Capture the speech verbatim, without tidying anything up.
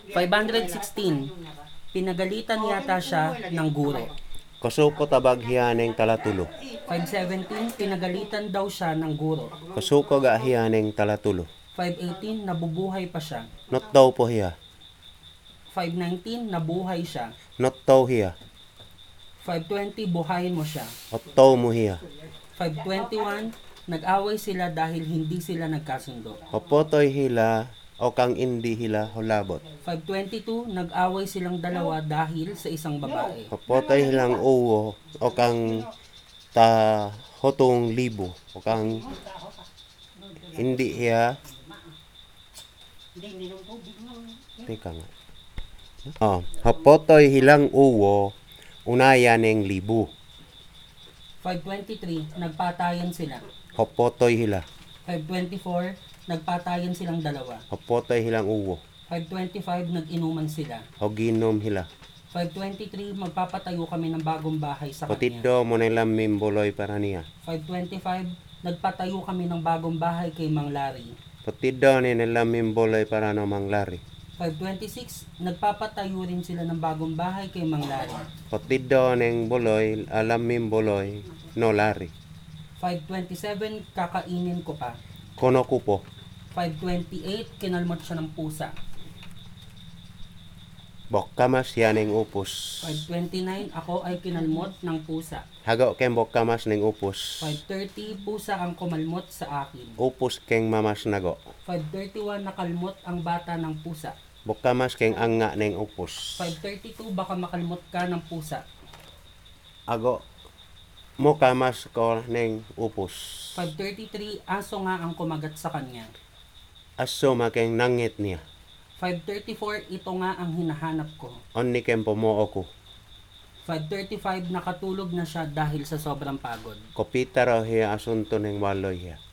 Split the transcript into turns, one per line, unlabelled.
five sixteen. Pinagalitan yata siya ng guro.
Kasuko tabag hiyaneng talatulo.
five seventeen. Pinagalitan daw siya ng guro.
Kasuko ga hiyaneng talatulo.
five eighteen. Nabubuhay pa siya.
Not daw po hiya.
five nineteen. Nabuhay siya.
Not daw hiya.
five twenty. Buhayin mo siya.
Ottaw mo hiya.
five twenty-one. Nag-away sila dahil hindi sila nagkasundo.
Opotoy hila o kang hindi hila hulabot.
five twenty-two. Nag-away silang dalawa dahil sa isang babae.
Opotoy hilang uwo o kang ta hotong libo o kang hindi hiya. Teka nga. Oh, hapotoy hilang uwo unaya ng libo.
five twenty-three. Nagpatayan sila.
Hapotoy hila.
five twenty-four. Nagpatayan silang dalawa.
Hapotoy hilang uwo.
five twenty-five. Nag-inuman sila.
O ginom hila.
five twenty-three. Magpapatayo kami ng bagong bahay sa kanya.
Potiddo mo nilang mimboloy para niya.
five twenty-five. Nagpatayo kami ng bagong bahay kay Mang Larry.
Potiddo ni nilang mimboloy para no manglari.
five twenty-six. Nagpapatayo rin sila ng bagong bahay kay Mang Larry.
Potiddo ning boloy alam mimboloy no lari.
five twenty-seven. Kakainin ko pa.
Kono kupo.
five twenty-eight. Kinalmot siya ng pusa.
Bokkamas yaning upos.
five twenty-nine. Ako ay kinalmot ng pusa.
Hagaw ken bokkamas ning upos.
five thirty. Pusa ang kumalmot sa akin.
Upos keng mamas nago.
five thirty-one. Nakalmot ang bata ng pusa.
Bokkamas keng anga ning upos.
five thirty-two. Baka makalmot ka ng pusa.
Ago mo kamas ko ning upos.
five thirty-three. Aso nga ang kumagat sa kanya.
Aso makeng nangit niya.
five thirty-four. Ito nga ang hinahanap ko.
Onni ken pomoo ko.
five thirty-five. Nakatulog na siya dahil sa sobrang pagod.
Kopita raw hiya asunto ning waloy hiya.